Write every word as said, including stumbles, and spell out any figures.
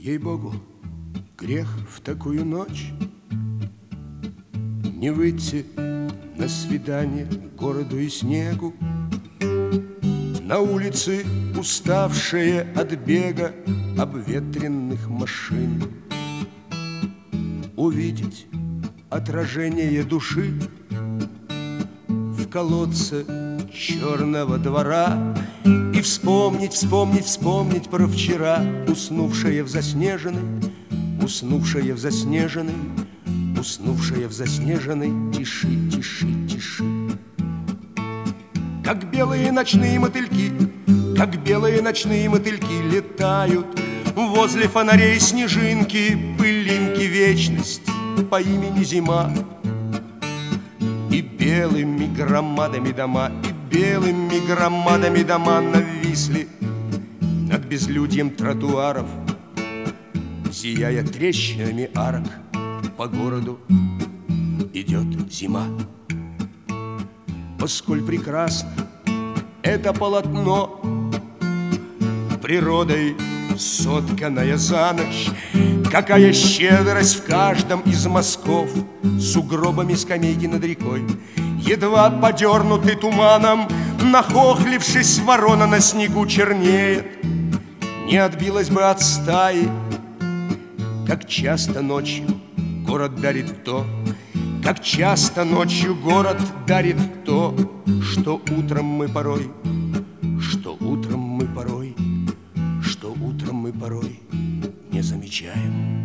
Ей-богу, грех в такую ночь не выйти на свидание к городу и снегу. На улице, уставшие от бега обветренных машин, увидеть отражение души в колодце черного двора и вспомнить, вспомнить, вспомнить про вчера, уснувшая в заснеженной, уснувшая в заснеженной, уснувшая в заснеженной тиши, тиши, тиши. Как белые ночные мотыльки, как белые ночные мотыльки летают возле фонарей снежинки, пылинки вечности по имени Зима. И белыми громадами дома, и белыми громадами дома нависли над безлюдьем тротуаров, зияя трещинами арок. По городу идет зима. Посколь прекрасно это полотно, природой сотканное за ночь, какая щедрость в каждом из мазков, сугробами скамейки над рекой, едва подернутый туманом, нахохлившись, ворона на снегу чернеет. Не отбилась бы от стаи, как часто ночью город дарит то, как часто ночью город дарит то, что утром мы порой, что утром мы порой, что утром мы порой не замечаем.